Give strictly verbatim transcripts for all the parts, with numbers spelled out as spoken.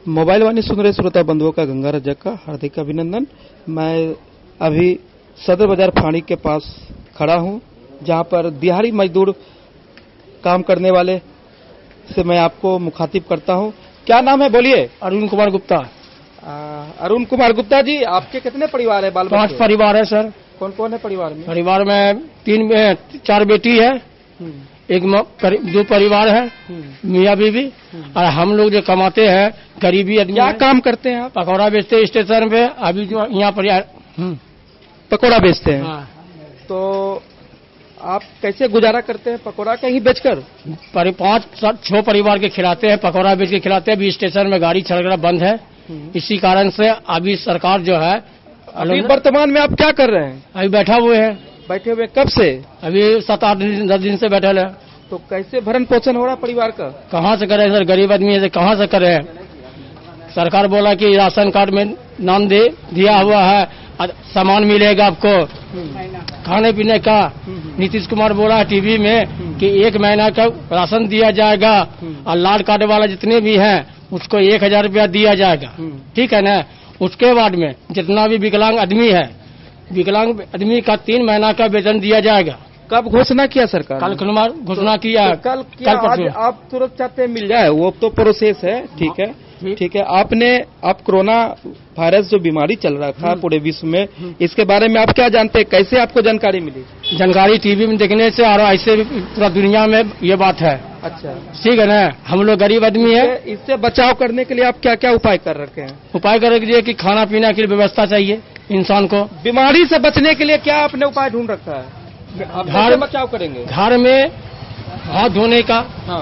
Mobile वाणी सुन रहे श्रोता बंधुओं का गंगा रजक का हार्दिक अभिनंदन। मैं अभी सदर बाजार फाणी के पास खड़ा हूं, जहां पर दिहाड़ी मजदूर काम करने वाले से मैं आपको मुखातिब करता हूं। क्या नाम है बोलिए? अरुण कुमार गुप्ता। अरुण कुमार गुप्ता जी, आपके कितने परिवार है? बाल पांच परिवार है सर। कौन कौन है परिवार में? परिवार में तीन चार बेटी है, एक दो परिवार है, मियाँ बीवी, और हम लोग जो कमाते हैं गरीबी आदमी। क्या काम करते हैं आप? पकौड़ा बेचते हैं स्टेशन पे। अभी जो यहाँ पर पकौड़ा बेचते हैं। हाँ। तो आप कैसे गुजारा करते हैं पकौड़ा कहीं बेचकर? पांच छह परिवार के खिलाते हैं, पकौड़ा बेच के खिलाते हैं। अभी स्टेशन में गाड़ी चलना बंद है, इसी कारण से अभी सरकार जो है। अभी वर्तमान में आप क्या कर रहे हैं? अभी बैठा हुए हैं। बैठे हुए कब से? अभी सात आठ दिन दस दिन से बैठे है। तो कैसे भरण पोषण हो रहा परिवार का? कहाँ से करे सर, गरीब आदमी है, कहाँ से करे? सरकार बोला कि राशन कार्ड में नाम दे दिया हुआ है, सामान मिलेगा आपको खाने पीने का। नीतीश कुमार बोला टीवी में कि एक महीना का राशन दिया जाएगा, और लाल कार्ड वाला जितने भी हैं उसको एक हजार रुपया दिया जाएगा, ठीक है ना। उसके बाद में जितना भी विकलांग आदमी है, विकलांग आदमी का तीन महीना का वेतन दिया जाएगा। कब घोषणा किया सरकार? कल कुमार घोषणा तो, किया। तो कल क्या आज आप तुरंत चाहते हैं मिल जाए? वो तो प्रोसेस है, ठीक है ठीक है। आपने आप कोरोना वायरस जो बीमारी चल रहा था पूरे विश्व में, इसके बारे में आप क्या जानते हैं? कैसे आपको जानकारी मिली? जानकारी टीवी में देखने से, और ऐसे पूरा दुनिया में ये बात है। अच्छा, ठीक है ना। हम लोग गरीब आदमी है। इससे बचाव करने के लिए आप क्या क्या उपाय कर रखे हैं? उपाय करने के लिए कि खाना पीना के लिए व्यवस्था चाहिए इंसान को। बीमारी से बचने के लिए क्या आपने उपाय ढूंढ रखा है? घर बचाव करेंगे? घर में हाथ धोने का। हाँ।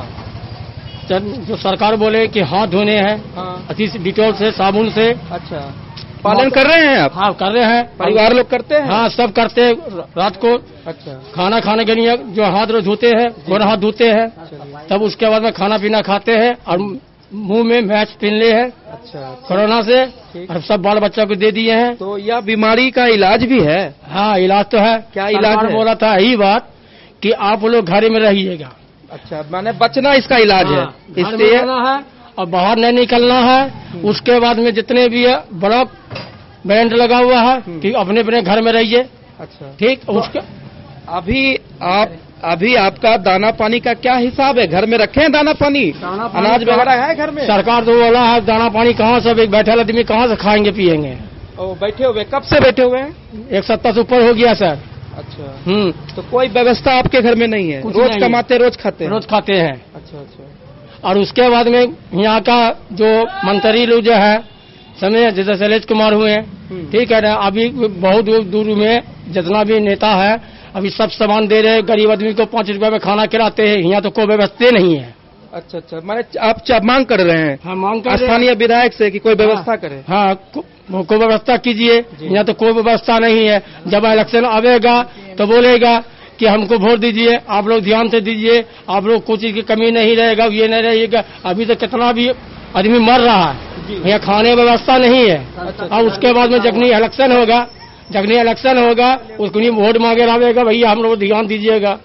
जो सरकार बोले कि हाथ धोने हैं, हाँ। अच्छी डिटॉल से, साबुन से। अच्छा, पालन कर रहे हैं आप? हाँ, कर रहे हैं। परिवार लोग करते हैं? हाँ, सब करते हैं। रात को अच्छा खाना खाने के लिए जो हाथ रोज धोते हैं, गोर हाथ धोते हैं, तब उसके बाद में खाना पीना खाते हैं, और मुंह में मैच पहन ले है। अच्छा, कोरोना से, और सब बाल बच्चा को दे दिए हैं। तो यह बीमारी का इलाज भी है? हाँ, इलाज तो है। क्या इलाज है? बोला था यही बात कि आप लोग घर में रहिएगा। अच्छा, माने बचना इसका इलाज है, इसलिए है, और बाहर नहीं निकलना है। उसके बाद में जितने भी है ब्लॉक बैंड लगा हुआ है कि अपने अपने घर में रहिए। अच्छा, ठीक। उसके अभी आप अभी आपका दाना पानी का क्या हिसाब है? घर में रखे हैं दाना पानी? अनाज वगैरह है घर में? सरकार तो बोला है दाना पानी कहाँ से, एक बैठे आदमी कहाँ से खाएंगे पियेंगे? ओ, बैठे हुए कब से बैठे हुए हैं? एक सप्ताह से ऊपर हो गया सर। अच्छा। हम्म। तो कोई व्यवस्था आपके घर में नहीं है? रोज कमाते रोज खाते हैं? रोज खाते हैं। अच्छा अच्छा। और उसके बाद में यहाँ का जो मंत्री लोग जो है समय, जैसे शैलेश कुमार हुए, ठीक है ना, अभी बहुत दूर में जितना भी नेता है अभी सब सामान दे रहे, गरीब आदमी को पाँच रुपए में खाना खिलाते हैं। यहाँ तो कोई व्यवस्था नहीं है। अच्छा अच्छा, माने आप मांग कर रहे हैं? हाँ, मांग कर स्थानीय विधायक से कि कोई व्यवस्था हाँ, करे? हाँ, को, को व्यवस्था कीजिए। यहाँ तो कोई व्यवस्था नहीं है। जब इलेक्शन आवेगा तो बोलेगा कि हमको वोट दीजिए, आप लोग ध्यान से दीजिए, आप लोग कुछ चीज की कमी नहीं रहेगा, ये नहीं रहेगा। अभी तो कितना भी आदमी मर रहा है, यहाँ खाने व्यवस्था नहीं है। और उसके बाद में जखनी इलेक्शन होगा, जखनी इलेक्शन होगा उसको वोट मांगे रहेगा, भैया हम लोग ध्यान दीजिएगा।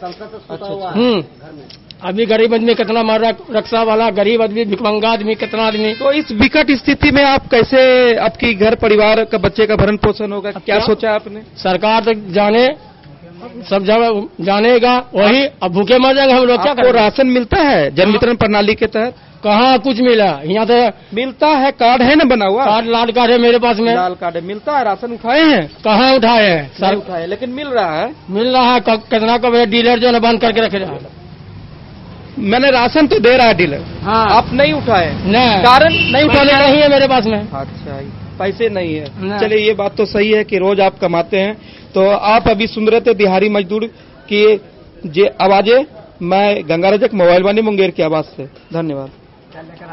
हम्म। अभी गरीब आदमी कितना मर रहा, रक्षा वाला गरीब आदमी, भिखमंगा आदमी, कितना आदमी। तो इस विकट स्थिति में आप कैसे आपकी घर परिवार का बच्चे का भरण पोषण होगा? क्या, क्या सोचा आपने? सरकार तो जाने, सब जगह जानेगा, वही अब भूखे मर जाएंगे हम लोग। क्या आपको राशन मिलता है जन वितरण प्रणाली के तहत? कहाँ कुछ मिला? यहाँ तो मिलता है, कार्ड है ना बना हुआ? कार्ड, लाल कार्ड है मेरे पास में। लाल कार्ड है, मिलता है। राशन उठाए हैं? कहाँ उठाए हैं सर? उठाए, लेकिन मिल रहा है। मिल रहा है कितना का? डीलर जो है बंद करके रखे रहा है। मैंने राशन तो दे रहा है डीलर। हाँ। आप नहीं उठाए? नहीं। कारण नहीं उठाने नहीं है मेरे पास में। अच्छा, पैसे नहीं है। चलिए, ये बात तो सही है कि रोज आप कमाते हैं। तो आप अभी सुन रहे थे दिहाड़ी मजदूर की जे आवाजें। मैं गंगा रजक, मोबाइल वाणी मुंगेर की आवाज से। धन्यवाद।